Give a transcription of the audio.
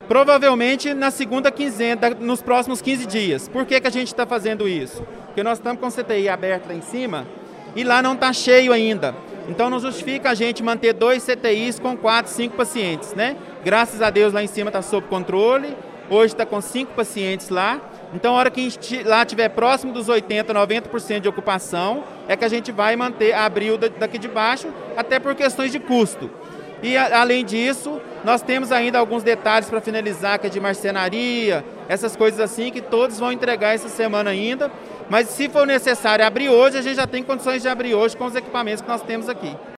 Provavelmente na segunda quinzena, nos próximos 15 dias. Por que a gente está fazendo isso? Porque nós estamos com o CTI aberto lá em cima e lá não está cheio ainda. Então não justifica a gente manter 2 CTIs com 4, 5 pacientes, né? Graças a Deus lá em cima está sob controle, hoje está com 5 pacientes lá. Então a hora que lá estiver próximo dos 80%, 90% de ocupação, é que a gente vai abrir o daqui de baixo, até por questões de custo. E além disso, nós temos ainda alguns detalhes para finalizar, que é de marcenaria, essas coisas assim, que todos vão entregar essa semana ainda. Mas se for necessário abrir hoje, a gente já tem condições de abrir hoje com os equipamentos que nós temos aqui.